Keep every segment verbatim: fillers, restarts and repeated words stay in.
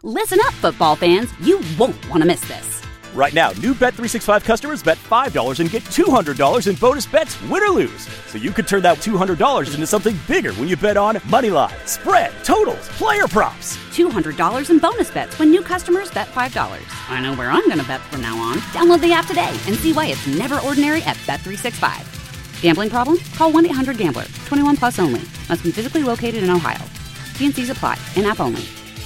Listen up, football fans. You won't want to miss this. Right now, new Bet three sixty-five customers bet five dollars and get two hundred dollars in bonus bets, win or lose. So you could turn that two hundred dollars into something bigger when you bet on money line, spread, totals, player props. two hundred dollars in bonus bets when new customers bet five dollars. I know where I'm going to bet from now on. Download the app today and see why it's never ordinary at Bet three sixty-five. Gambling problem? Call one eight hundred gambler. twenty-one plus only. Must be physically located in Ohio. T and C's apply. In-app only.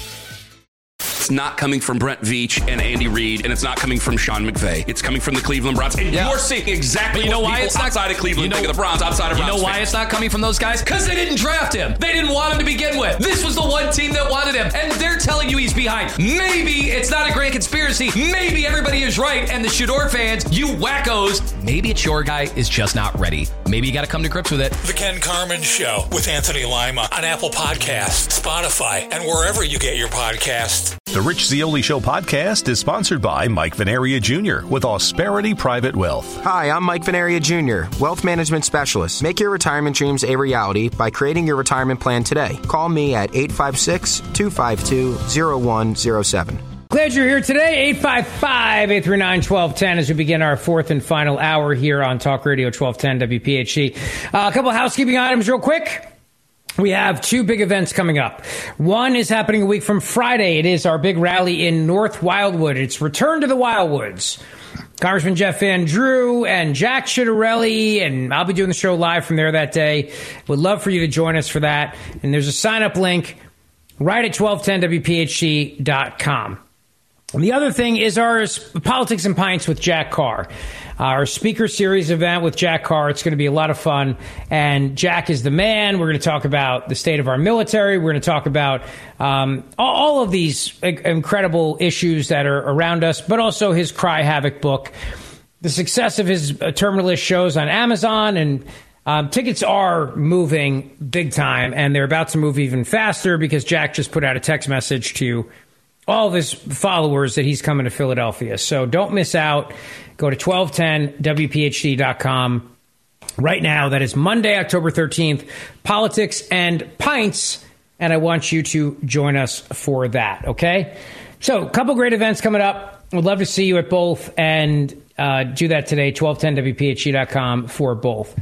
It's not coming from Brent Veach and Andy Reid, and it's not coming from Sean McVay. It's coming from the Cleveland Browns. And yeah. you're seeing exactly you know what why people it's not, outside of Cleveland you know, think of the Browns, outside of You Browns know why fans. it's not coming from those guys? Because they didn't draft him. They didn't want him to begin with. This was the one team that wanted him, and they're telling you he's behind. Maybe it's not a great conspiracy. Maybe everybody is right, and the Shador fans, you wackos, maybe it's your guy is just not ready. Maybe you got to come to grips with it. The Ken Carman Show with Anthony Lima on Apple Podcasts, Spotify, and wherever you get your podcasts. The Rich Zeoli Show podcast is sponsored by Mike Venaria Junior with Ausperity Private Wealth. Hi, I'm Mike Venaria Junior, Wealth Management Specialist. Make your retirement dreams a reality by creating your retirement plan today. Call me at eight five six, two five two, zero one zero seven. Glad you're here today. eight five five, eight three nine, one two one zero as we begin our fourth and final hour here on Talk Radio twelve ten W P H C. Uh, a couple of housekeeping items real quick. We have two big events coming up. One is happening a week from Friday. It is our big rally in North Wildwood. It's Return to the Wildwoods. Congressman Jeff Van Drew and Jack Ciattarelli, and I'll be doing the show live from there that day. Would love for you to join us for that. And there's a sign-up link right at twelve ten W P H C dot com. And the other thing is our Politics and Pints with Jack Carr, our speaker series event with Jack Carr. It's going to be a lot of fun. And Jack is the man. We're going to talk about the state of our military. We're going to talk about um, all of these incredible issues that are around us, but also his Cry Havoc book, the success of his uh, Terminalist shows on Amazon. And um, tickets are moving big time, and they're about to move even faster because Jack just put out a text message to all of his followers that he's coming to Philadelphia. So don't miss out. Go to twelve ten W P H C dot com right now. That is Monday, October thirteenth, Politics and Pints. And I want you to join us for that, okay? So a couple great events coming up. Would love to see you at both. And uh, do that today, twelve ten W P H C dot com for both.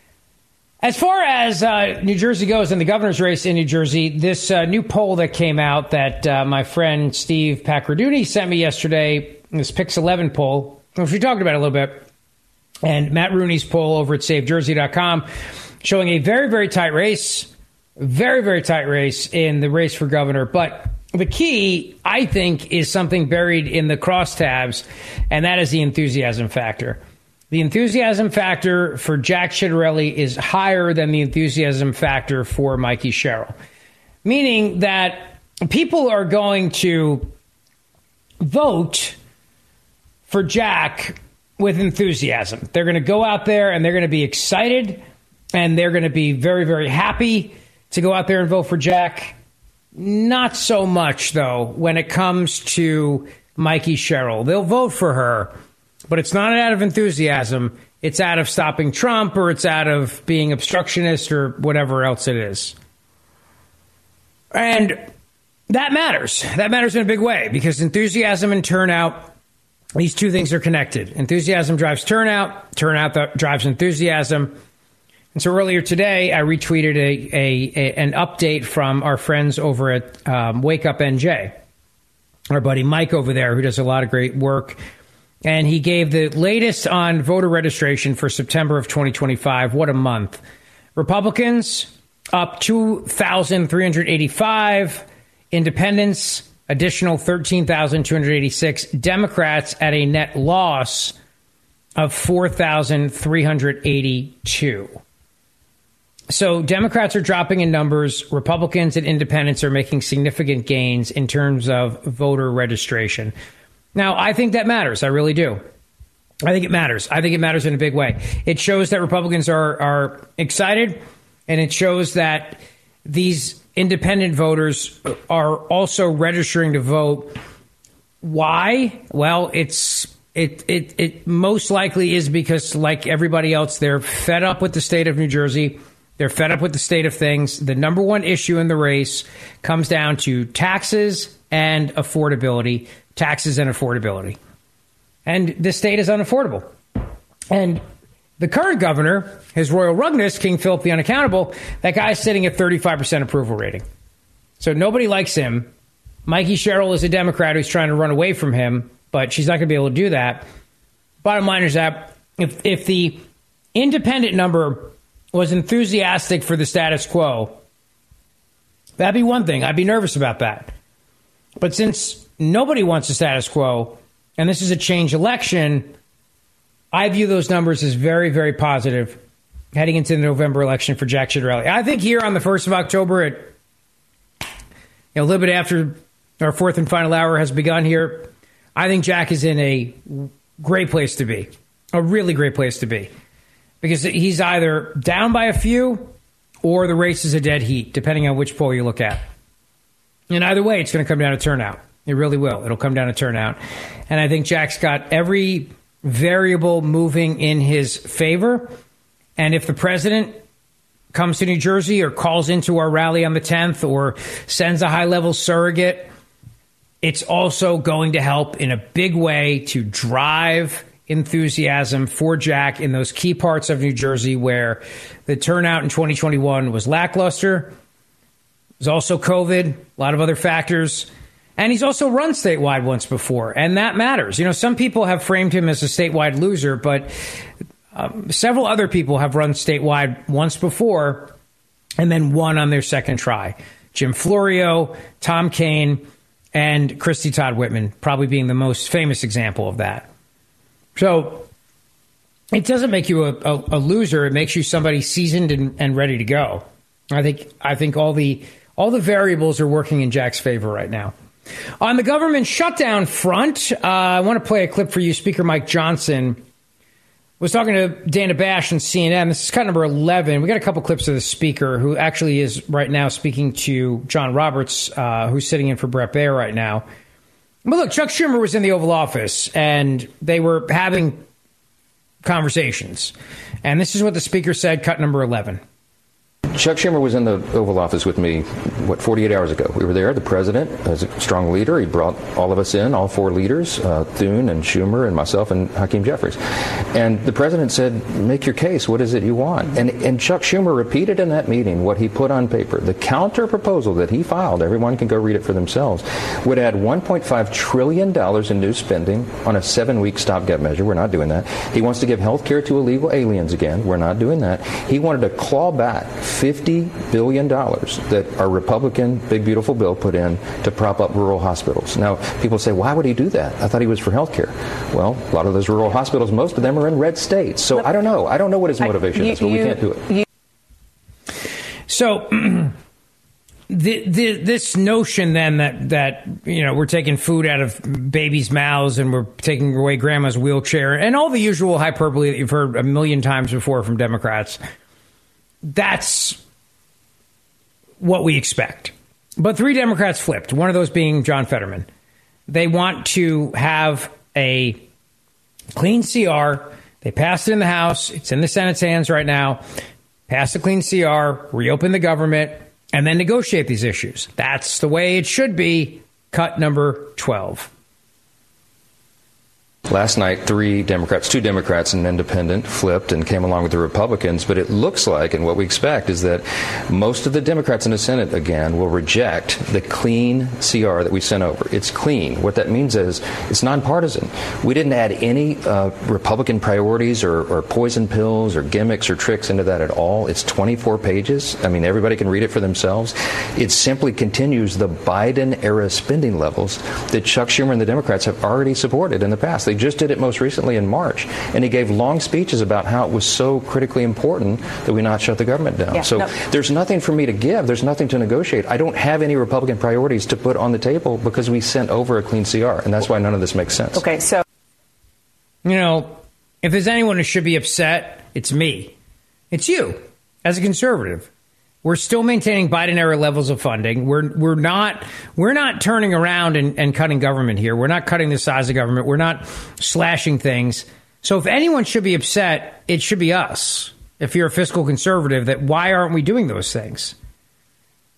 As far as uh, New Jersey goes and the governor's race in New Jersey, this uh, new poll that came out that uh, my friend Steve Pacraduni sent me yesterday, this Pix eleven poll, which we talked about a little bit, and Matt Rooney's poll over at save jersey dot com, showing a very, very tight race, very, very tight race in the race for governor. But the key, I think, is something buried in the crosstabs, and that is the enthusiasm factor. The enthusiasm factor for Jack Ciattarelli is higher than the enthusiasm factor for Mikey Sherrill, meaning that people are going to vote for Jack with enthusiasm. They're going to go out there and they're going to be excited and they're going to be very, very happy to go out there and vote for Jack. Not so much, though, when it comes to Mikey Sherrill. They'll vote for her. But it's not out of enthusiasm. It's out of stopping Trump, or it's out of being obstructionist, or whatever else it is. And that matters. That matters in a big way, because enthusiasm and turnout, these two things are connected. Enthusiasm drives turnout. Turnout th- drives enthusiasm. And so earlier today, I retweeted a, a, a an update from our friends over at um, Wake Up N J, our buddy Mike over there, who does a lot of great work. And he gave the latest on voter registration for September of twenty twenty-five. What a month. Republicans up two thousand three hundred eighty-five. Independents, additional thirteen thousand two hundred eighty-six. Democrats at a net loss of four thousand three hundred eighty-two. So Democrats are dropping in numbers. Republicans and independents are making significant gains in terms of voter registration. Now, I think that matters. I really do. I think it matters. I think it matters in a big way. It shows that Republicans are are excited, and it shows that these independent voters are also registering to vote. Why? Well, it's it it it most likely is because, like everybody else, they're fed up with the state of New Jersey. They're fed up with the state of things. The number one issue in the race comes down to taxes and affordability, taxes and affordability. And the state is unaffordable. And the current governor, His Royal Rugness, King Philip the Unaccountable, that guy's sitting at thirty-five percent approval rating. So nobody likes him. Mikey Sherrill is a Democrat who's trying to run away from him, but she's not going to be able to do that. Bottom line is that if, if the independent number was enthusiastic for the status quo, that'd be one thing. I'd be nervous about that. But since nobody wants the status quo, and this is a change election, I view those numbers as very, very positive heading into the November election for Jack Ciattarelli. I think here on the first of October, at, you know, a little bit after our fourth and final hour has begun here, I think Jack is in a great place to be, a really great place to be, because he's either down by a few or the race is a dead heat, depending on which poll you look at. And either way, it's going to come down to turnout. It really will. It'll come down to turnout. And I think Jack's got every variable moving in his favor. And if the president comes to New Jersey or calls into our rally on the tenth or sends a high-level surrogate, it's also going to help in a big way to drive enthusiasm for Jack in those key parts of New Jersey where the turnout in twenty twenty-one was lackluster. There's also COVID, a lot of other factors. And he's also run statewide once before, and that matters. You know, some people have framed him as a statewide loser, but um, several other people have run statewide once before and then won on their second try. Jim Florio, Tom Kean, and Christy Todd Whitman probably being the most famous example of that. So it doesn't make you a, a, a loser. It makes you somebody seasoned and, and ready to go. I think I think all the all the variables are working in Jack's favor right now. On the government shutdown front, uh, I want to play a clip for you. Speaker Mike Johnson was talking to Dana Bash on C N N. This is cut number eleven. We got a couple clips of the speaker, who actually is right now speaking to John Roberts, uh, who's sitting in for Brett Baer right now. But look, Chuck Schumer was in the Oval Office, and they were having conversations. And this is what the speaker said, cut number eleven. Chuck Schumer was in the Oval Office with me, what, forty-eight hours ago. We were there. The president, as a strong leader, he brought all of us in, all four leaders, uh, Thune and Schumer and myself and Hakeem Jeffries. And the president said, make your case. What is it you want? And, and Chuck Schumer repeated in that meeting what he put on paper. The counter proposal that he filed, everyone can go read it for themselves, would add one point five trillion dollars in new spending on a seven-week stopgap measure. We're not doing that. He wants to give health care to illegal aliens again. We're not doing that. He wanted to claw back fifty billion dollars that our Republican Big Beautiful Bill put in to prop up rural hospitals. Now, people say, why would he do that? I thought he was for health care. Well, a lot of those rural hospitals, most of them are in red states. So I don't know. I don't know what his motivation I, you, is, but you, we can't do it. You, so the, the, this notion then that, that, you know, we're taking food out of babies' mouths and we're taking away grandma's wheelchair and all the usual hyperbole that you've heard a million times before from Democrats, that's what we expect. But three Democrats flipped, one of those being John Fetterman. They want to have a clean C R. They passed it in the House. It's in the Senate's hands right now. Pass a clean C R, reopen the government, and then negotiate these issues. That's the way it should be. Cut number twelve. Last night, three Democrats, two Democrats and an independent flipped and came along with the Republicans. But it looks like, and what we expect, is that most of the Democrats in the Senate, again, will reject the clean C R that we sent over. It's clean. What that means is it's nonpartisan. We didn't add any uh, Republican priorities or, or poison pills or gimmicks or tricks into that at all. It's twenty-four pages. I mean, everybody can read it for themselves. It simply continues the Biden-era spending levels that Chuck Schumer and the Democrats have already supported in the past. They just did it most recently in March, and he gave long speeches about how it was so critically important that we not shut the government down. Yeah, so no. There's nothing for me to give. There's nothing to negotiate. I don't have any Republican priorities to put on the table because we sent over a clean C R, and that's why none of this makes sense. Okay, so you know, if there's anyone who should be upset, it's me. It's you, as a conservative. We're still maintaining Biden-era levels of funding. We're we're not we're not turning around and, and cutting government here. We're not cutting the size of government. We're not slashing things. So if anyone should be upset, it should be us. If you're a fiscal conservative, that why aren't we doing those things?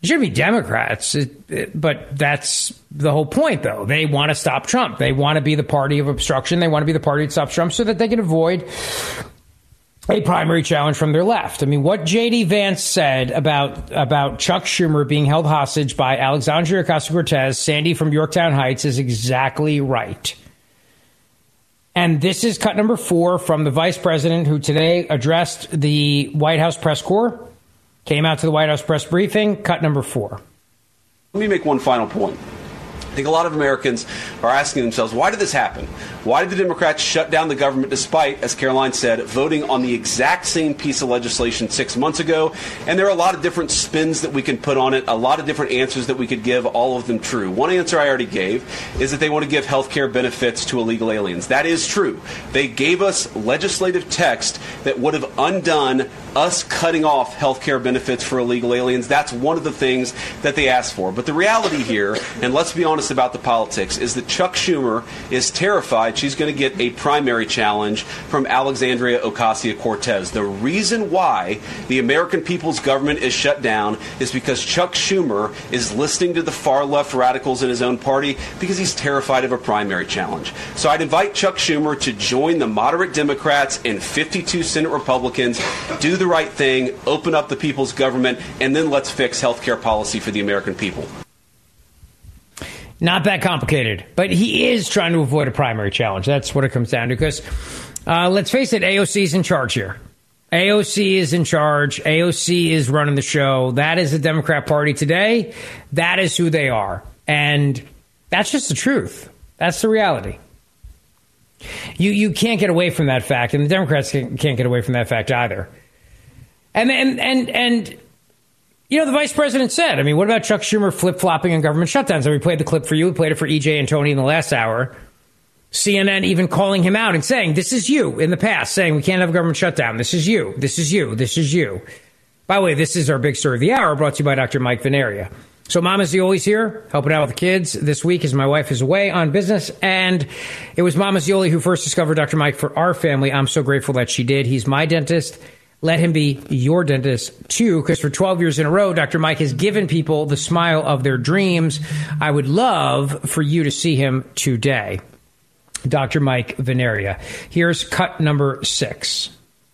It should be Democrats, it, it, but that's the whole point, though. They want to stop Trump. They want to be the party of obstruction. They want to be the party that stops Trump so that they can avoid a primary challenge from their left. I mean, what J D. Vance said about about Chuck Schumer being held hostage by Alexandria Ocasio-Cortez, Sandy from Yorktown Heights, is exactly right. And this is cut number four from the vice president, who today addressed the White House press corps, came out to the White House press briefing. Cut number four. Let me make one final point. I think a lot of Americans are asking themselves, why did this happen? Why did the Democrats shut down the government despite, as Caroline said, voting on the exact same piece of legislation six months ago? And there are a lot of different spins that we can put on it, a lot of different answers that we could give, all of them true. One answer I already gave is that they want to give health care benefits to illegal aliens. That is true. They gave us legislative text that would have undone us cutting off health care benefits for illegal aliens. That's one of the things that they asked for. But the reality here, and let's be honest about the politics, is that Chuck Schumer is terrified she's going to get a primary challenge from Alexandria Ocasio-Cortez. The reason why the American people's government is shut down is because Chuck Schumer is listening to the far left radicals in his own party because he's terrified of a primary challenge. So I'd invite Chuck Schumer to join the moderate Democrats and fifty-two Senate Republicans, do the right thing, open up the people's government, and then let's fix health care policy for the American people. Not that complicated, but he is trying to avoid a primary challenge. That's what it comes down to, because uh, let's face it, A O C is in charge here. A O C is in charge. A O C is running the show. That is the Democrat Party today. That is who they are. And that's just the truth. That's the reality. You you can't get away from that fact, and the Democrats can't get away from that fact either. And and and and you know, the vice president said, I mean, what about Chuck Schumer flip-flopping on government shutdowns? And we played the clip for you. We played it for E J and Tony in the last hour. C N N even calling him out and saying, this is you in the past, saying we can't have a government shutdown. This is you. This is you. This is you. By the way, this is our big story of the hour, brought to you by Doctor Mike Veneria. So Mama Zioli's here, helping out with the kids this week as my wife is away on business. And it was Mama Zioli who first discovered Doctor Mike for our family. I'm so grateful that she did. He's my dentist. Let him be your dentist, too, because for twelve years in a row, Doctor Mike has given people the smile of their dreams. I would love for you to see him today. Doctor Mike Veneria. Here's cut number six.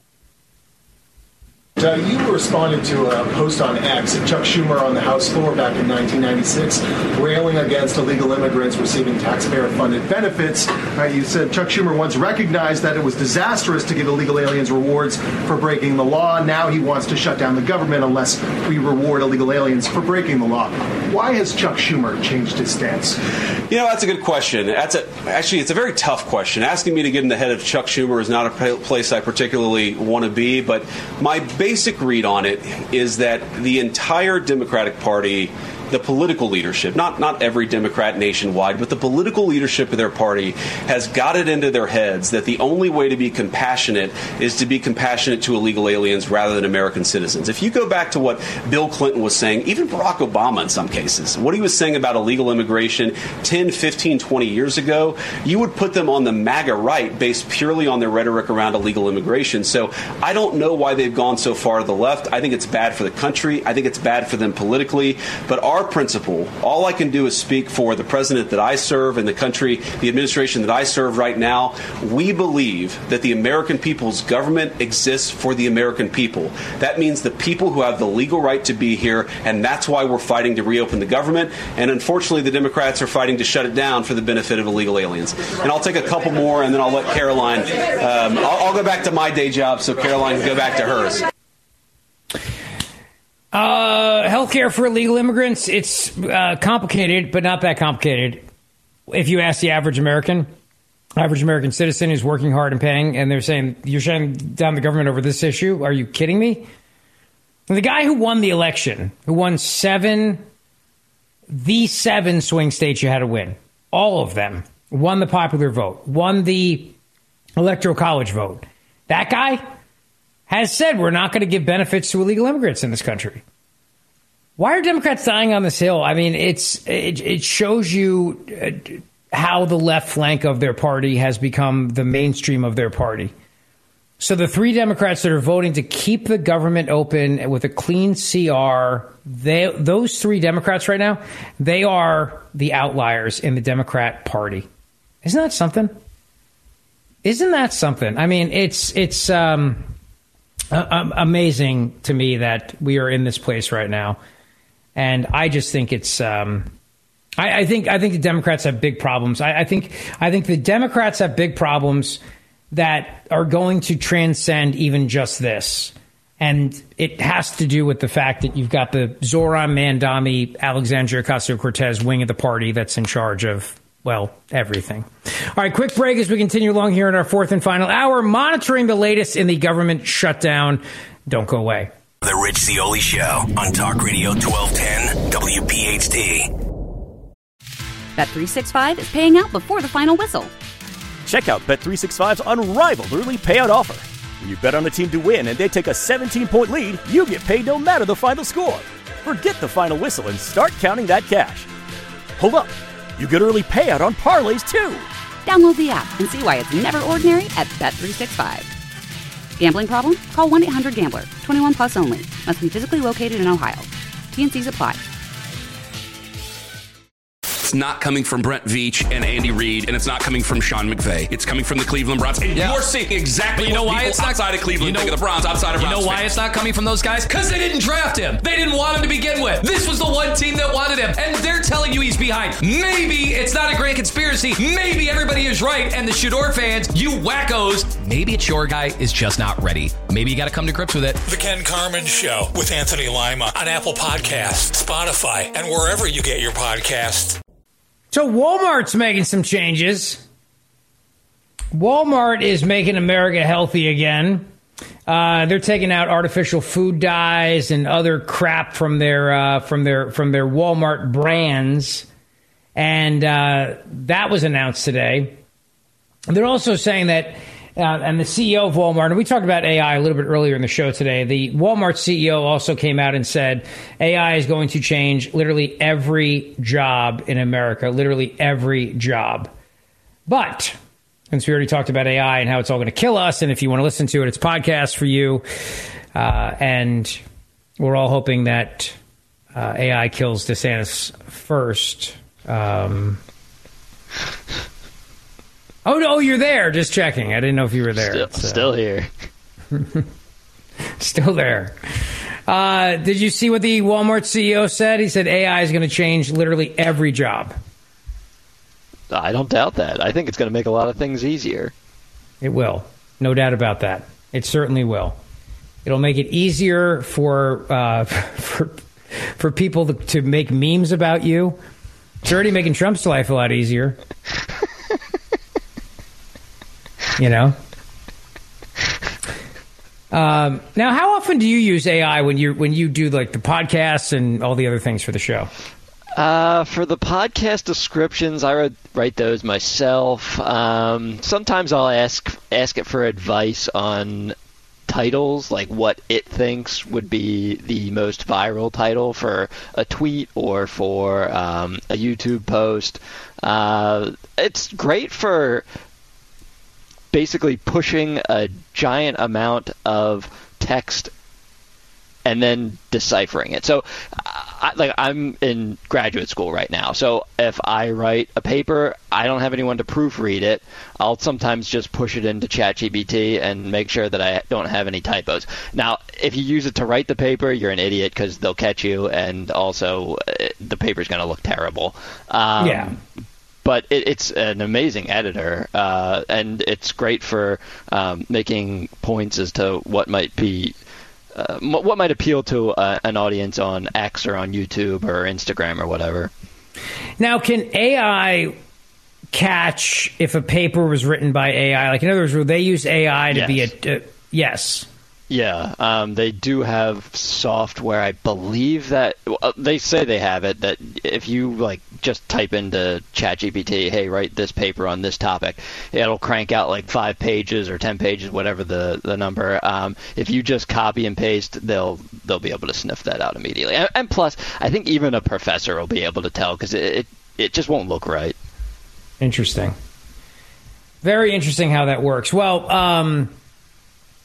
Uh, you responded to a post on X of Chuck Schumer on the House floor back in nineteen ninety-six, railing against illegal immigrants receiving taxpayer-funded benefits. Uh, you said Chuck Schumer once recognized that it was disastrous to give illegal aliens rewards for breaking the law. Now he wants to shut down the government unless we reward illegal aliens for breaking the law. Why has Chuck Schumer changed his stance? You know, that's a good question. That's a, actually, it's a very tough question. Asking me to get in the head of Chuck Schumer is not a place I particularly want to be, but my basic read on it is that the entire Democratic Party, the political leadership, not not every Democrat nationwide, but the political leadership of their party has got it into their heads that the only way to be compassionate is to be compassionate to illegal aliens rather than American citizens. If you go back to what Bill Clinton was saying, even Barack Obama in some cases, what he was saying about illegal immigration ten, fifteen, twenty years ago, you would put them on the MAGA right based purely on their rhetoric around illegal immigration. So I don't know why they've gone so far to the left. I think it's bad for the country. I think it's bad for them politically. But our principle, all I can do is speak for the president that I serve and the country, the administration that I serve right now. We believe that the American people's government exists for the American people. That means the people who have the legal right to be here, and that's why we're fighting to reopen the government. And unfortunately, the Democrats are fighting to shut it down for the benefit of illegal aliens. And I'll take a couple more, and then I'll let Caroline, um, I'll, I'll go back to my day job so Caroline can go back to hers. Uh, healthcare for illegal immigrants, it's uh, complicated, but not that complicated. If you ask the average American, average American citizen who's working hard and paying, and they're saying, you're shutting down the government over this issue? Are you kidding me? And the guy who won the election, who won seven, the seven swing states you had to win, all of them, won the popular vote, won the electoral college vote. That guy has said we're not going to give benefits to illegal immigrants in this country. Why are Democrats dying on this hill? I mean, it's it, it shows you how the left flank of their party has become the mainstream of their party. So the three Democrats that are voting to keep the government open with a clean C R, they, those three Democrats right now, they are the outliers in the Democrat Party. Isn't that something? Isn't that something? I mean, it's it's um, uh, amazing to me that we are in this place right now, and I just think it's. Um, I, I think I think the Democrats have big problems. I, I think I think the Democrats have big problems that are going to transcend even just this. And it has to do with the fact that you've got the Zoran Mandami, Alexandria Ocasio-Cortez wing of the party that's in charge of, well, everything. All right, quick break as we continue along here in our fourth and final hour, monitoring the latest in the government shutdown. Don't go away. The Rich Zeoli Show on Talk Radio twelve ten W P H T. Bet three sixty-five is paying out before the final whistle. Check out Bet three sixty-five's unrivaled early payout offer. When you bet on a team to win and they take a seventeen-point lead, you get paid no matter the final score. Forget the final whistle and start counting that cash. Hold up. You get early payout on parlays, too. Download the app and see why it's never ordinary at Bet three sixty-five. Gambling problem? Call one eight hundred gambler. twenty-one plus only. Must be physically located in Ohio. T N Cs apply. It's not coming from Brent Veach and Andy Reid, and it's not coming from Sean McVay. It's coming from the Cleveland Browns. And yeah. you're seeing exactly you know what why it's not, outside of Cleveland you know, think of the Browns, outside of You Browns know why fans. it's not coming from those guys? Because they didn't draft him. They didn't want him to begin with. This was the one team that wanted him, and they're telling you he's behind. Maybe it's not a grand conspiracy. Maybe everybody is right, and the Shador fans, you wackos, maybe it's your guy is just not ready. Maybe you got to come to grips with it. The Ken Carman Show with Anthony Lima on Apple Podcasts, Spotify, and wherever you get your podcasts. So Walmart's making some changes. Walmart is making America healthy again. Uh, they're taking out artificial food dyes and other crap from their uh, from their from their Walmart brands, and uh, that was announced today. They're also saying that, uh, and the C E O of Walmart, and we talked about A I a little bit earlier in the show today. The Walmart C E O also came out and said A I is going to change literally every job in America, literally every job. But since we already talked about A I and how it's all going to kill us, and if you want to listen to it, it's podcast for you. Uh, and we're all hoping that uh, A I kills DeSantis first. Um, oh, no, you're there. Just checking. I didn't know if you were there. Still, so. still here. Still there. Uh, did you see what the Walmart C E O said? He said A I is going to change literally every job. I don't doubt that. I think it's going to make a lot of things easier. It will. No doubt about that. It certainly will. It'll make it easier for uh, for, for people to, to make memes about you. It's already making Trump's life a lot easier. You know? Um, now, how often do you use A I when you when you do like the podcasts and all the other things for the show? Uh, for the podcast descriptions, I would write those myself. Um, sometimes I'll ask ask it for advice on titles, like what it thinks would be the most viral title for a tweet or for um, a YouTube post. Uh, it's great for basically pushing a giant amount of text and then deciphering it. So, I, like, I'm in graduate school right now. So if I write a paper, I don't have anyone to proofread it. I'll sometimes just push it into ChatGPT and make sure that I don't have any typos. Now, if you use it to write the paper, you're an idiot because they'll catch you, and also uh, the paper's going to look terrible. Um, yeah. But it, it's an amazing editor, uh, and it's great for um, making points as to what might be Uh, what might appeal to uh, an audience on X or on YouTube or Instagram or whatever. Now, can A I catch if a paper was written by A I? Like, in other words, will they use A I to yes. be a... Uh, yes. Yeah, um, they do have software, I believe that, well, they say they have it, that if you like just type into ChatGPT, hey, write this paper on this topic, it'll crank out like five pages or ten pages, whatever the, the number. Um, if you just copy and paste, they'll they'll be able to sniff that out immediately. And, and plus, I think even a professor will be able to tell, because it, it, it just won't look right. Interesting. Very interesting how that works. Well, um...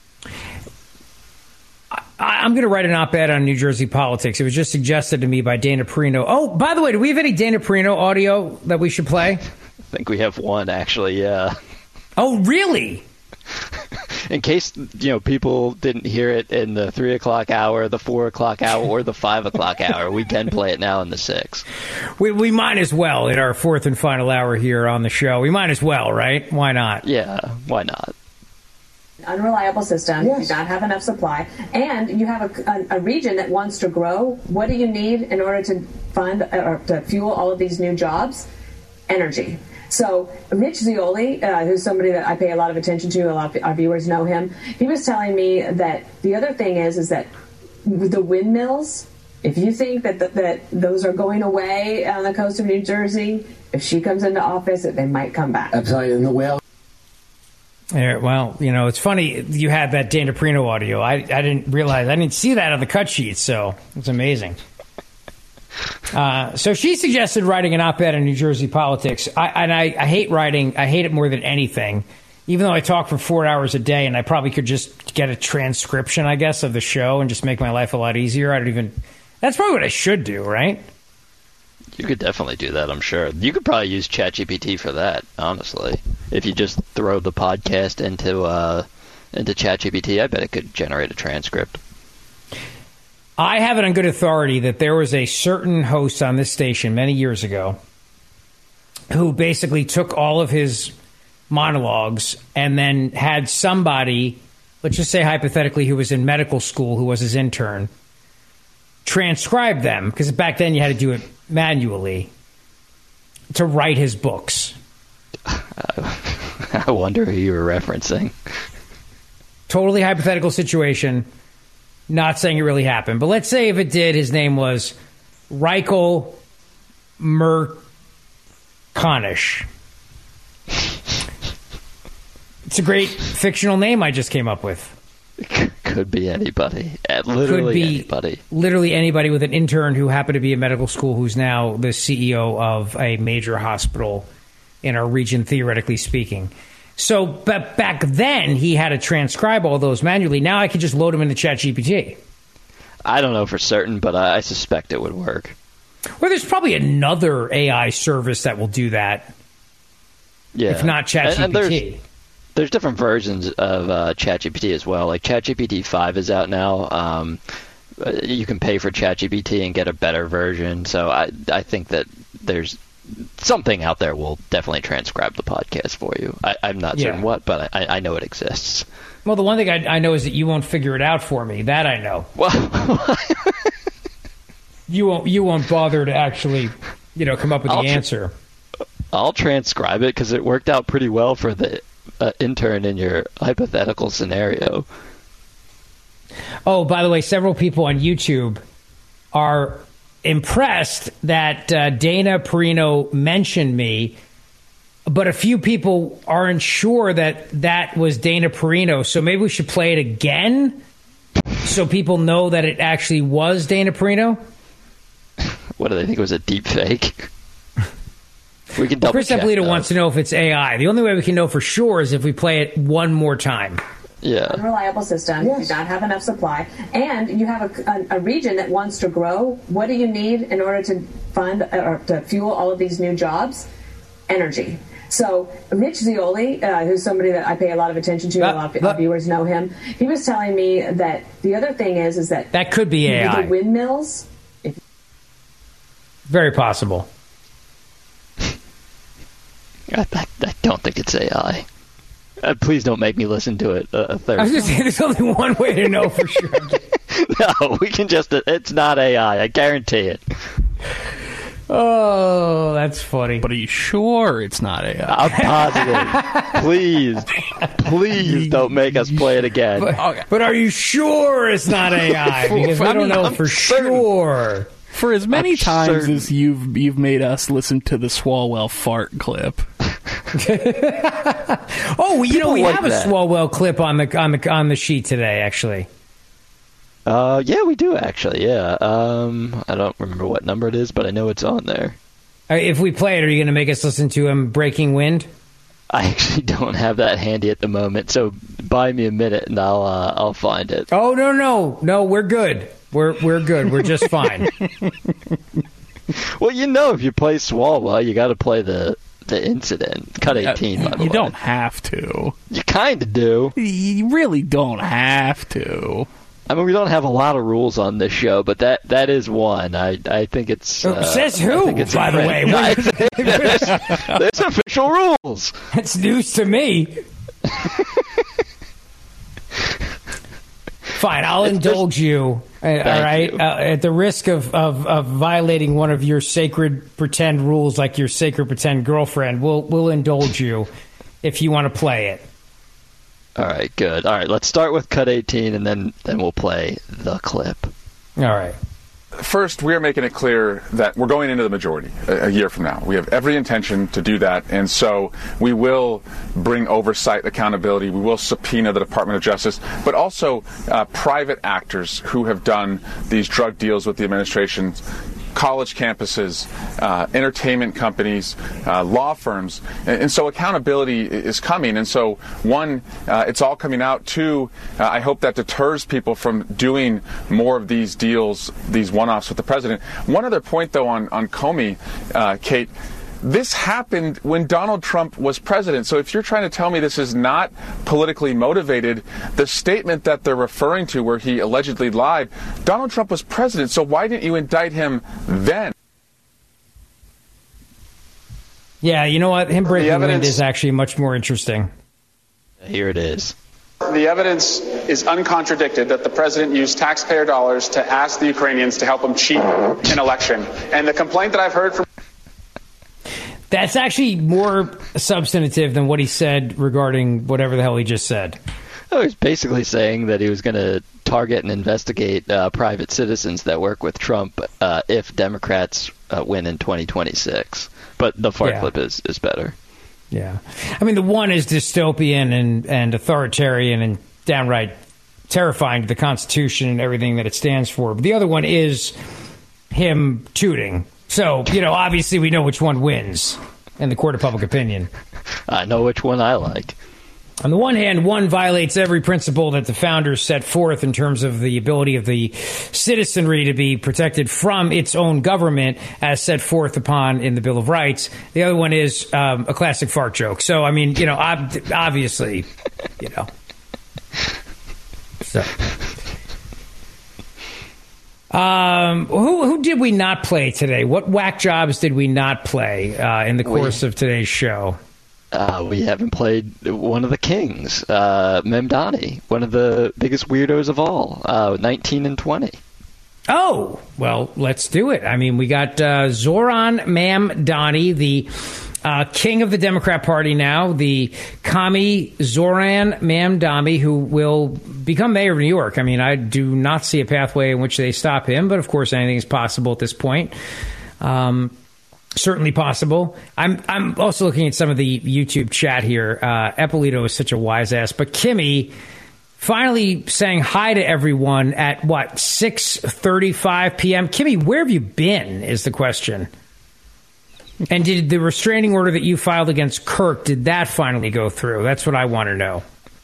I'm going to write an op-ed on New Jersey politics. It was just suggested to me by Dana Perino. Oh, by the way, do we have any Dana Perino audio that we should play? I think we have one, actually, yeah. Oh, really? In case, you know, people didn't hear it in the three o'clock hour, the four o'clock hour, or the five o'clock hour, we can play it now in the six. We, we might as well in our fourth and final hour here on the show. We might as well, right? Why not? Yeah, why not? Unreliable system, Yes. you do not have enough supply, and you have a, a, a region that wants to grow. What do you need in order to fund or to fuel all of these new jobs? Energy. So Rich Zeoli, uh, who's somebody that I pay a lot of attention to, a lot of our viewers know him, he was telling me that the other thing is is that the windmills, if you think that the, that those are going away on the coast of New Jersey, if she comes into office, they might come back. Absolutely. And the whale. Yeah, well, you know, it's funny you had that Dana Perino audio. I, I didn't realize, I didn't see that on the cut sheet, so it's amazing. Uh, so she suggested writing an op-ed in New Jersey politics. I, and I, I hate writing. I hate it more than anything, even though I talk for four hours a day and I probably could just get a transcription, I guess, of the show and just make my life a lot easier. I don't even, that's probably what I should do, right? You could definitely do that, I'm sure. You could probably use ChatGPT for that, honestly. If you just throw the podcast into, uh, into ChatGPT, I bet it could generate a transcript. I have it on good authority that there was a certain host on this station many years ago who basically took all of his monologues and then had somebody, let's just say hypothetically, who was in medical school, who was his intern, transcribe them, because back then you had to do it manually, to write his books. I wonder who you were referencing. Totally hypothetical situation. Not saying it really happened, but let's say if it did, his name was Reichel Merconish. It's a great fictional name I just came up with. Could be anybody. Literally Could be anybody. Literally anybody with an intern who happened to be in medical school who's now the C E O of a major hospital in our region, theoretically speaking. So, but back then, he had to transcribe all those manually. Now I can just load them into ChatGPT. I don't know for certain, but I, I suspect it would work. Well, there's probably another A I service that will do that. Yeah. If not ChatGPT. And, and there's, there's different versions of uh, ChatGPT as well. Like ChatGPT five is out now. Um, you can pay for ChatGPT and get a better version. So I, I think that there's something out there will definitely transcribe the podcast for you. I, I'm not certain Yeah. what, but I, I know it exists. Well, the one thing I, I know is that you won't figure it out for me. That I know. Well, you won't. You won't bother to actually, you know, come up with I'll the tr- answer. I'll transcribe it because it worked out pretty well for the uh, intern in your hypothetical scenario. Oh, by the way, several people on YouTube are impressed that uh, Dana Perino mentioned me, but a few people aren't sure that that was Dana Perino. So maybe we should play it again so people know that it actually was Dana Perino. What do they think it was, a deep fake? We can double well, Chris check, Aplita though. wants to know if it's A I. The only way we can know for sure is if we play it one more time. Yeah. Unreliable system, Yes. you do not have enough supply, and you have a, a, a region that wants to grow. What do you need in order to fund or to fuel all of these new jobs? Energy. So Rich Zeoli, uh, who's somebody that I pay a lot of attention to, a lot of our viewers know him, he was telling me that the other thing is is that That could be A I. the windmills. If Very possible. I, I, I don't think it's A I. Uh, please don't make me listen to it a, a third I was just saying, there's only one way to know for sure. No, we can just... It's not A I. I guarantee it. Oh, that's funny. But are you sure it's not A I? I'm positive. Please, please don't make us play it again. But, okay. but are you sure it's not A I? Because we I don't mean, know I'm for certain. sure. For as many I'm times certain. as you've you've made us listen to the Swalwell fart clip. Oh, you People know, we like have a that. Swalwell clip on the on the on the sheet today, actually. Uh, yeah, we do actually. Yeah. Um, I don't remember what number it is, but I know it's on there. Uh, If we play it, are you going to make us listen to him breaking wind? I actually don't have that handy at the moment, so buy me a minute and I'll uh, I'll find it. Oh no no no, we're good. We're we're good. We're just fine. Well, you know, if you play Swalwell, you got to play the the incident. Cut eighteen. Uh, by the you way. don't have to. You kind of do. You really don't have to. I mean, we don't have a lot of rules on this show, but that, that is one. I I think it's... Uh, Says who, it's by the way? No, there's, there's official rules. That's news to me. Fine, I'll it's indulge just, you, uh, all right, you. Uh, at the risk of, of, of violating one of your sacred pretend rules, like your sacred pretend girlfriend. We'll, we'll indulge you if you want to play it. All right, good. All right, let's start with cut eighteen, and then, then we'll play the clip. All right. First, we are making it clear that we're going into the majority a, a year from now. We have every intention to do that, and so we will bring oversight, accountability. We will subpoena the Department of Justice, but also uh, private actors who have done these drug deals with the administration, college campuses, uh, entertainment companies, uh, law firms. And, and so accountability is coming. And so, one, uh, it's all coming out. Two, uh, I hope that deters people from doing more of these deals, these one-offs with the president. One other point, though, on, on Comey, uh, Kate, this happened when Donald Trump was president. So if you're trying to tell me this is not politically motivated, the statement that they're referring to where he allegedly lied, Donald Trump was president. So why didn't you indict him then? Yeah, you know what? Him breaking evidence, wind is actually much more interesting. Here it is. The evidence is uncontradicted that the president used taxpayer dollars to ask the Ukrainians to help him cheat an election. And the complaint that I've heard from That's actually more substantive than what he said regarding whatever the hell he just said. Oh, he's basically saying that he was going to target and investigate uh, private citizens that work with Trump uh, if Democrats uh, win in twenty twenty-six. But the fart yeah. clip is, is better. Yeah. I mean, the one is dystopian and, and authoritarian and downright terrifying to the Constitution and everything that it stands for. But the other one is him tooting. So, you know, obviously we know which one wins in the court of public opinion. I know which one I like. On the one hand, one violates every principle that the founders set forth in terms of the ability of the citizenry to be protected from its own government as set forth upon in the Bill of Rights. The other one is um, a classic fart joke. So, I mean, you know, ob- obviously, you know. So... Um, who who did we not play today? What whack jobs did we not play uh, in the course we, of today's show? Uh, we haven't played one of the kings, uh, Mamdani, one of the biggest weirdos of all, uh, nineteen and twenty. Oh, well, let's do it. I mean, we got uh, Zoran Mamdani, the uh, king of the Democrat Party now, the commie Zoran Mamdani, who will become mayor of New York. I mean, I do not see a pathway in which they stop him, but of course anything is possible at this point. Um, certainly possible. I'm I'm also looking at some of the YouTube chat here. Uh, Eppolito is such a wise ass, but Kimmy finally saying hi to everyone at, what, six thirty-five p.m. Kimmy, where have you been is the question. And did the restraining order that you filed against Kirk, did that finally go through? That's what I want to know.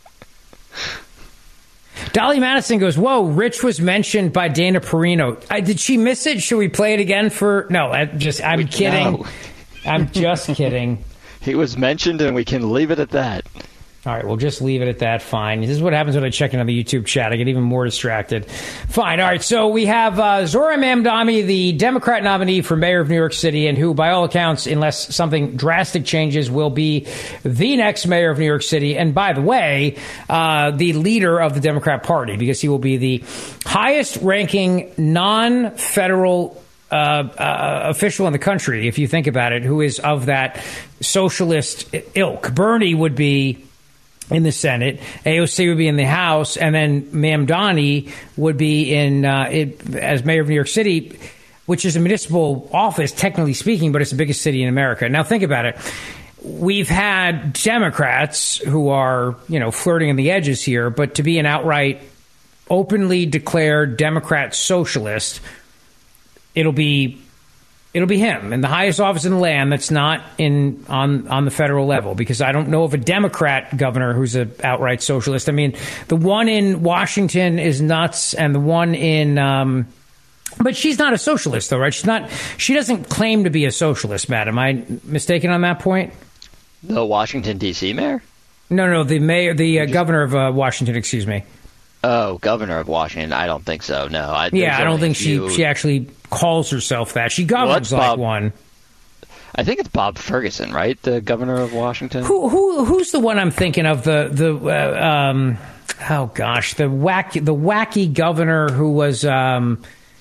Dolly Madison goes, whoa, Rich was mentioned by Dana Perino. I, did she miss it? Should we play it again for... No, I just, I'm kidding. No. I'm just kidding. He was mentioned, and we can leave it at that. All right, we'll just leave it at that. Fine. This is what happens when I check in on the YouTube chat. I get even more distracted. Fine. All right, so we have uh, Zoran Mamdani, the Democrat nominee for mayor of New York City, and who, by all accounts, unless something drastic changes, will be the next mayor of New York City. And by the way, uh, the leader of the Democrat Party, because he will be the highest-ranking non-federal Uh, uh, official in the country, if you think about it, who is of that socialist ilk. Bernie would be in the Senate, A O C would be in the House, and then Mamdani would be in uh, it, as mayor of New York City, which is a municipal office, technically speaking, but it's the biggest city in America. Now, think about it. We've had Democrats who are, you know, flirting on the edges here, but to be an outright, openly declared Democrat socialist, it'll be It'll be him in the highest office in the land that's not in on on the federal level, because I don't know of a Democrat governor who's an outright socialist. I mean, the one in Washington is nuts, and the one in um, but she's not a socialist, though, right? She's not. She doesn't claim to be a socialist, Matt. Am I mistaken on that point? The Washington, D C mayor? No, no, the mayor, the uh, governor of uh, Washington. Excuse me. Oh, governor of Washington. I don't think so. No. I, yeah, I don't think she she actually calls herself that. She governs well, like Bob, one. I think it's Bob Ferguson, right? The governor of Washington. Who who who's the one I'm thinking of? The the uh, um, oh gosh, the wacky the wacky governor who was um,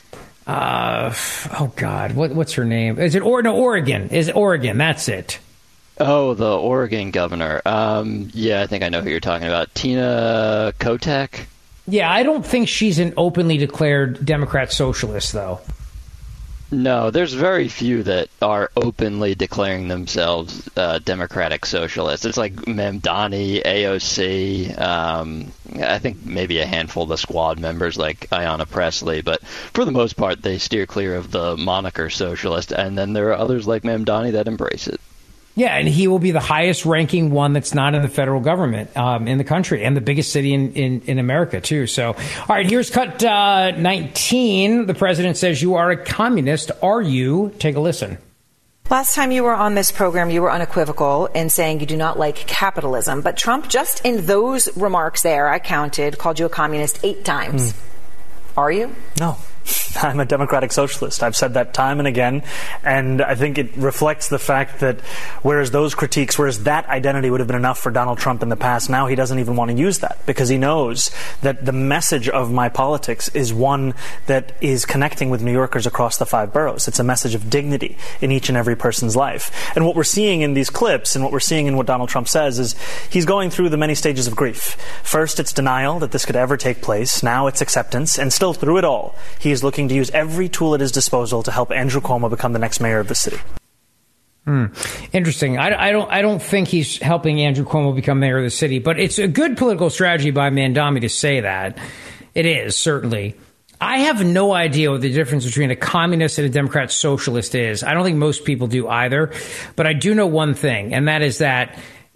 uh, oh god, what what's her name? Is it or no Oregon? Is it Oregon? That's it. Oh, the Oregon governor. Um, yeah, I think I know who you're talking about. Tina Kotek. Yeah, I don't think she's an openly declared Democrat socialist, though. No, there's very few that are openly declaring themselves uh, Democratic socialists. It's like Mamdani, A O C, um, I think maybe a handful of the squad members like Ayanna Pressley, but for the most part, they steer clear of the moniker socialist, and then there are others like Mamdani that embrace it. Yeah, and he will be the highest ranking one that's not in the federal government um, in the country, and the biggest city in, in, in America, too. So, all right, here's cut uh, nineteen. The president says, you are a communist. Are you? Take a listen. Last time you were on this program, you were unequivocal in saying you do not like capitalism. But Trump, just in those remarks there, I counted, called you a communist eight times. Mm. Are you? No. I'm a democratic socialist. I've said that time and again, and I think it reflects the fact that whereas those critiques, whereas that identity would have been enough for Donald Trump in the past, now he doesn't even want to use that because he knows that the message of my politics is one that is connecting with New Yorkers across the five boroughs. It's a message of dignity in each and every person's life. And what we're seeing in these clips and what we're seeing in what Donald Trump says is he's going through the many stages of grief. First, it's denial that this could ever take place. Now it's acceptance. And still through it all, he is looking to use every tool at his disposal to help Andrew Cuomo become the next mayor of the city. Hmm. Interesting. I, I don't. I don't think he's helping Andrew Cuomo become mayor of the city, but it's a good political strategy by Mamdani to say that. It is, certainly. I have no idea what the difference between a communist and a Democrat socialist is. I don't think most people do either, but I do know one thing, and that is that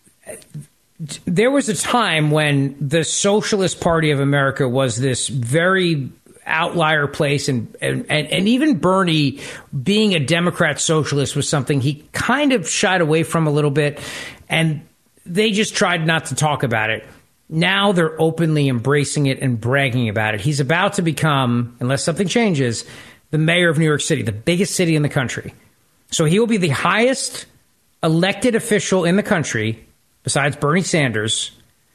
there was a time when the Socialist Party of America was this very outlier place, and, and and even Bernie being a Democrat socialist was something he kind of shied away from a little bit, and they just tried not to talk about it. Now they're openly embracing it and bragging about it. He's about to become, unless something changes, the mayor of New York City, the biggest city in the country. So he will be the highest elected official in the country, besides Bernie Sanders,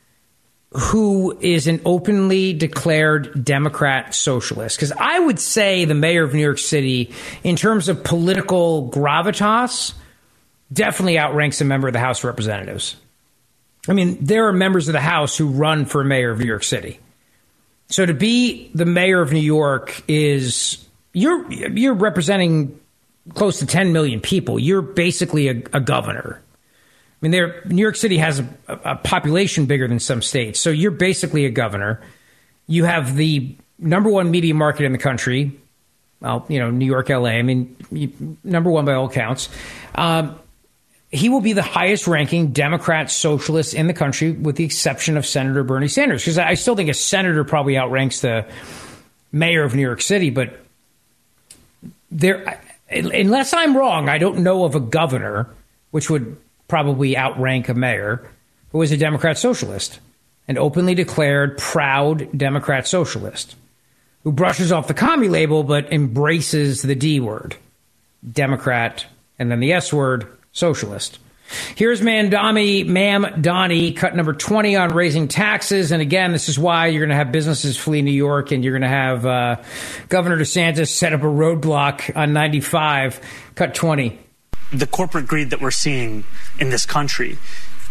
who is an openly declared Democrat socialist. Because I would say the mayor of New York City, in terms of political gravitas, definitely outranks a member of the House of Representatives. I mean, there are members of the House who run for mayor of New York City. So to be the mayor of New York is, you're you're representing close to ten million people. You're basically a, a governor. I mean, there, New York City has a, a population bigger than some states. So you're basically a governor. You have the number one media market in the country. Well, you know, New York, L A. I mean, you, number one by all counts. Um, he will be the highest ranking Democrat socialist in the country, with the exception of Senator Bernie Sanders. Because I still think a senator probably outranks the mayor of New York City. But there, unless I'm wrong, I don't know of a governor, which would probably outrank a mayor, who is a Democrat socialist, an openly declared, proud Democrat socialist, who brushes off the commie label but embraces the D word, Democrat, and then the S word, socialist. Here's Mamdani, Mamdani, cut number twenty on raising taxes. And again, this is why you're going to have businesses flee New York, and you're going to have uh, Governor DeSantis set up a roadblock on ninety-five, cut twenty. The corporate greed that we're seeing in this country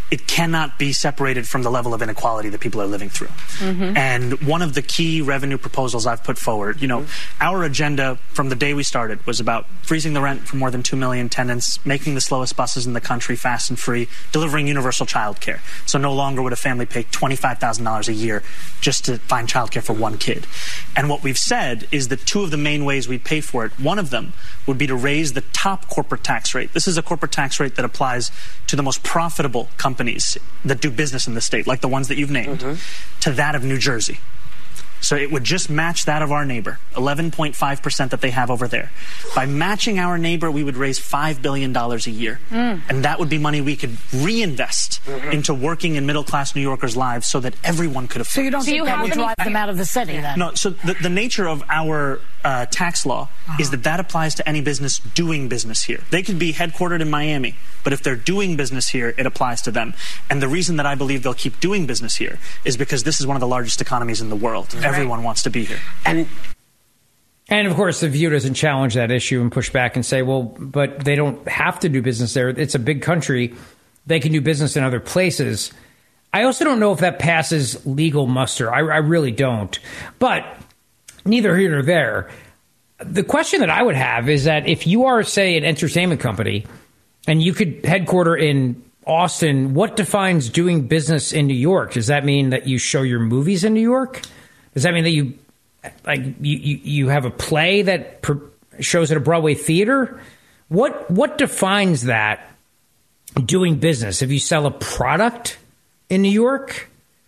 it cannot be separated from the level of inequality that people are living through. Mm-hmm. And one of the key revenue proposals I've put forward, you know, mm-hmm. our agenda from the day we started was about freezing the rent for more than two million tenants, making the slowest buses in the country fast and free, delivering universal child care. So no longer would a family pay twenty-five thousand dollars a year just to find child care for one kid. And what we've said is that two of the main ways we pay for it, one of them would be to raise the top corporate tax rate. This is a corporate tax rate that applies to the most profitable companies that do business in the state, like the ones that you've named, mm-hmm. to that of New Jersey. So it would just match that of our neighbor, eleven point five percent that they have over there. By matching our neighbor, we would raise five billion dollars a year. Mm. And that would be money we could reinvest mm-hmm. into working in middle-class New Yorkers' lives so that everyone could afford. So you don't so think you that would drive them out of the city, then? No, so the, the nature of our uh, tax law uh-huh. is that that applies to any business doing business here. They could be headquartered in Miami, but if they're doing business here, it applies to them. And the reason that I believe they'll keep doing business here is because this is one of the largest economies in the world. Mm-hmm. Everyone wants to be here. And and of course, The View doesn't challenge that issue and push back and say, well, but they don't have to do business there. It's a big country. They can do business in other places. I also don't know if that passes legal muster. I, I really don't. But neither here nor there. The question that I would have is that if you are, say, an entertainment company and you could headquarter in Austin, what defines doing business in New York? Does that mean that you show your movies in New York? Does that mean that you like you, you, you have a play that pr- shows at a Broadway theater? What what defines that doing business? If you sell a product in New York,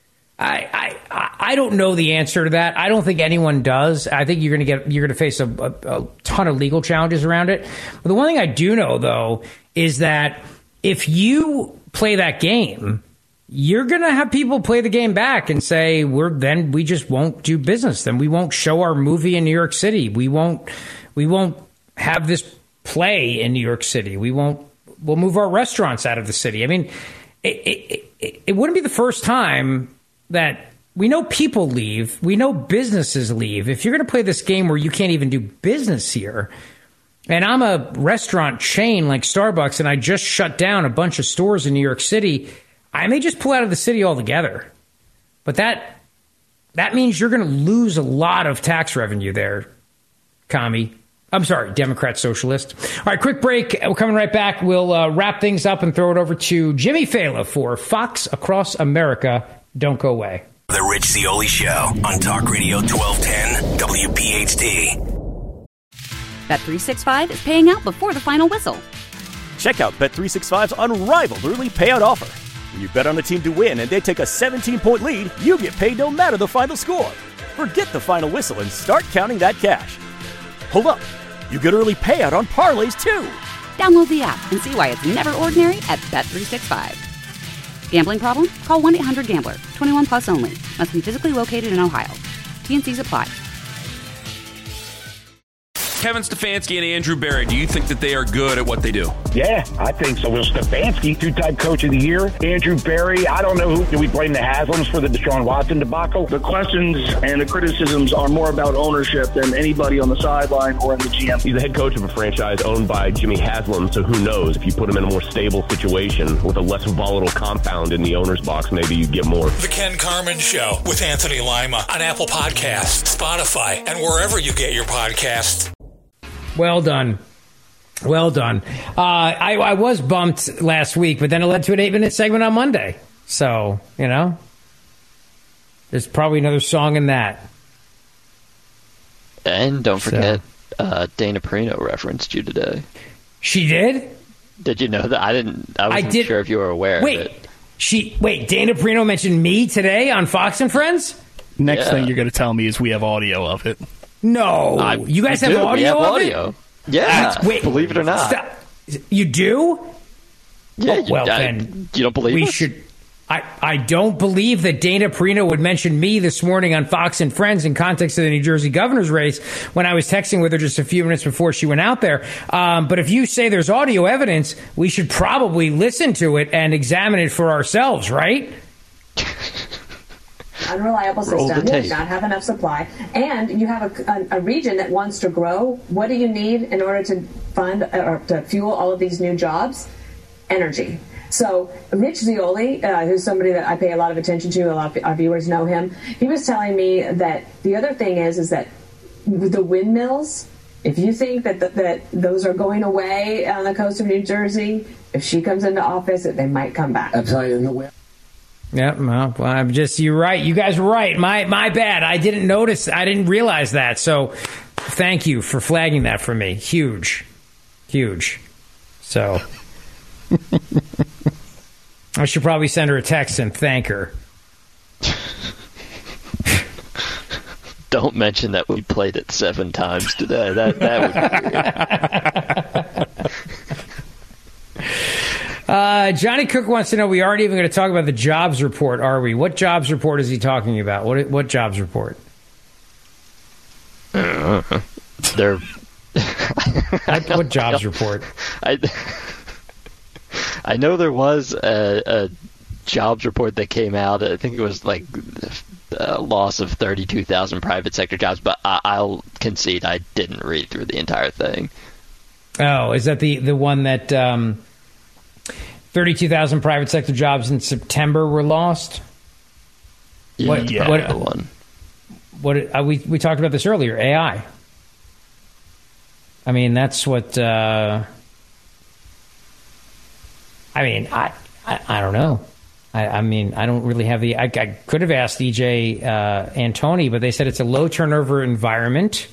I I, I don't know the answer to that. I don't think anyone does. I think you're gonna get you're gonna face a, a, a ton of legal challenges around it. But the one thing I do know though is that if you play that game, you're going to have people play the game back and say, "We're then we just won't do business. Then we won't show our movie in New York City. We won't we won't have this play in New York City. We won't we'll move our restaurants out of the city." I mean, it it, it, it wouldn't be the first time that we know people leave. We know businesses leave. If you're going to play this game where you can't even do business here, and I'm a restaurant chain like Starbucks and I just shut down a bunch of stores in New York City, I may just pull out of the city altogether. But that that means you're going to lose a lot of tax revenue there, commie. I'm sorry, Democrat socialist. All right, quick break. We're coming right back. We'll uh, wrap things up and throw it over to Jimmy Fallon for Fox Across America. Don't go away. The Rich Zeoli Show on Talk Radio twelve ten W P H T. Bet three sixty-five is paying out before the final whistle. Check out Bet three sixty-five's unrivaled early payout offer. When you bet on a team to win and they take a seventeen-point lead, you get paid no matter the final score. Forget the final whistle and start counting that cash. Hold up. You get early payout on parlays, too. Download the app and see why it's never ordinary at Bet three sixty-five. Gambling problem? Call one eight hundred gambler. twenty-one plus only. Must be physically located in Ohio. T and C's apply. Kevin Stefanski and Andrew Berry, do you think that they are good at what they do? Yeah, I think so. Will Stefanski, two-time coach of the year. Andrew Berry, I don't know who. Do we blame the Haslams for the Deshaun Watson debacle? The questions and the criticisms are more about ownership than anybody on the sideline or in the G M. He's the head coach of a franchise owned by Jimmy Haslam, so who knows? If you put him in a more stable situation with a less volatile compound in the owner's box, maybe you get more. The Ken Carman Show with Anthony Lima on Apple Podcasts, Spotify, and wherever you get your podcasts. Well done. Well done. Uh, I, I was bumped last week, but then it led to an eight-minute segment on Monday. So, you know, there's probably another song in that. And don't forget, so. uh, Dana Perino referenced you today. She did? Did you know that? I didn't. I wasn't I did, sure if you were aware wait, of it. She, wait, Dana Perino mentioned me today on Fox and Friends? Next yeah. thing you're going to tell me is we have audio of it. No, I, you guys have do. audio we have of audio. it? Yeah, uh, wait, believe it or not. Stop. You do? Yeah, oh, well you, then you don't believe we us? should. I, I don't believe that Dana Perino would mention me this morning on Fox and Friends in context of the New Jersey governor's race when I was texting with her just a few minutes before she went out there. Um, but if you say there's audio evidence, we should probably listen to it and examine it for ourselves, right? Unreliable system, does not have enough supply, and you have a, a, a region that wants to grow. What do you need in order to fund or to fuel all of these new jobs? Energy. So Rich Zeoli, uh, who's somebody that I pay a lot of attention to, a lot of our viewers know him, he was telling me that the other thing is, is that the windmills, if you think that, th- that those are going away on the coast of New Jersey, if she comes into office, they might come back. I'm telling you, in the way. Yeah, well, well, I'm just, you're right. You guys were right. My my bad. I didn't notice. I didn't realize that. So thank you for flagging that for me. Huge. Huge. So I should probably send her a text and thank her. Don't mention that we played it seven times today. That that would be weird. Uh, Johnny Cook wants to know, we aren't even going to talk about the jobs report, are we? What jobs report is he talking about? What what jobs report? Uh, they're what, what jobs report? I, I know there was a, a jobs report that came out. I think it was like a loss of thirty-two thousand private sector jobs, but I, I'll concede I didn't read through the entire thing. Oh, is that the, the one that... Um, thirty-two thousand private sector jobs in September were lost? Yeah, what, yeah. what, the one. What, uh, we, we talked about this earlier, A I. I mean, that's what... Uh, I mean, I, I, I don't know. I, I mean, I don't really have the... I, I could have asked E J uh, Antoni, but they said it's a low-turnover environment.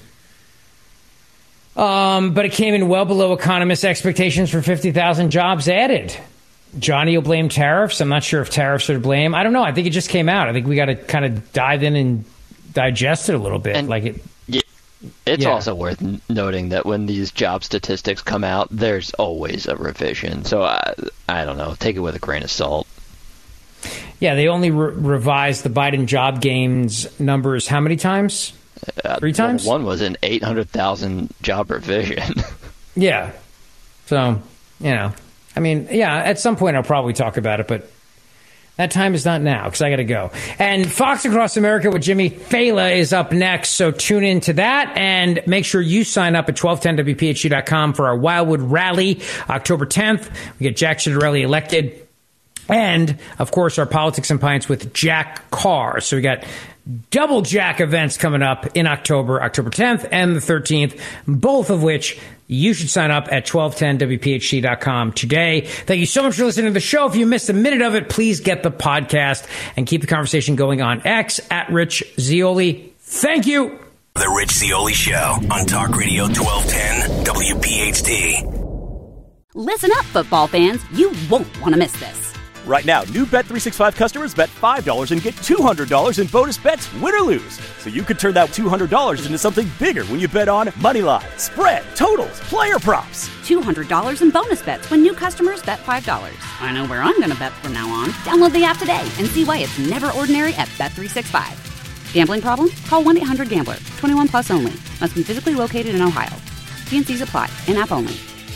Um, but it came in well below economists' expectations for fifty thousand jobs added. Johnny will blame tariffs. I'm not sure if tariffs are to blame. I don't know. I think it just came out. I think we got to kind of dive in and digest it a little bit. And like it. Yeah, it's yeah. also worth n- noting that when these job statistics come out, there's always a revision. So I, I don't know. Take it with a grain of salt. Yeah, they only re- revised the Biden job gains numbers how many times? Uh, Three times? Well, one was an eight hundred thousand job revision. Yeah. So, you know, I mean, yeah, at some point I'll probably talk about it, but that time is not now because I got to go. And Fox Across America with Jimmy Fallon is up next, so tune in to that and make sure you sign up at twelve ten W P H C dot com for our Wildwood Rally, October tenth. We get Jack Ciattarelli elected. And, of course, our Politics and Pints with Jack Carr. So we got double Jack events coming up in October, October tenth and the thirteenth, both of which you should sign up at twelve ten W P H C dot com today. Thank you so much for listening to the show. If you missed a minute of it, please get the podcast and keep the conversation going on X at Rich Zeoli. Thank you. The Rich Zeoli Show on Talk Radio twelve ten W P H T. Listen up, football fans. You won't want to miss this. Right now, new Bet three sixty-five customers bet five dollars and get two hundred dollars in bonus bets, win or lose. So you could turn that two hundred dollars into something bigger when you bet on money line, spread, totals, player props. two hundred dollars in bonus bets when new customers bet five dollars. I know where I'm going to bet from now on. Download the app today and see why it's never ordinary at Bet three sixty-five. Gambling problem? Call one eight hundred gambler. twenty-one plus only. Must be physically located in Ohio. T and C's apply. In-app only.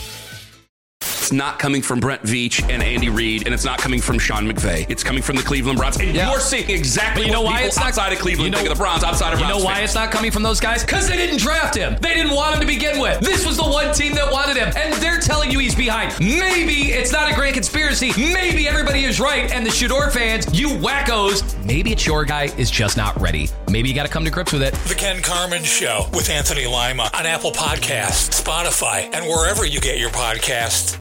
It's not coming from Brent Veach and Andy Reid, and it's not coming from Sean McVay. It's coming from the Cleveland Browns. And Yeah. you're seeing exactly But you know what why people it's not outside of Cleveland you know, think of the Browns, outside of You Browns know why fans. it's not coming from those guys? Because they didn't draft him. They didn't want him to begin with. This was the one team that wanted him, and they're telling you he's behind. Maybe it's not a grand conspiracy. Maybe everybody is right, and the Shador fans, you wackos, maybe it's your guy is just not ready. Maybe you got to come to grips with it. The Ken Carmen Show with Anthony Lima on Apple Podcasts, Spotify, and wherever you get your podcasts.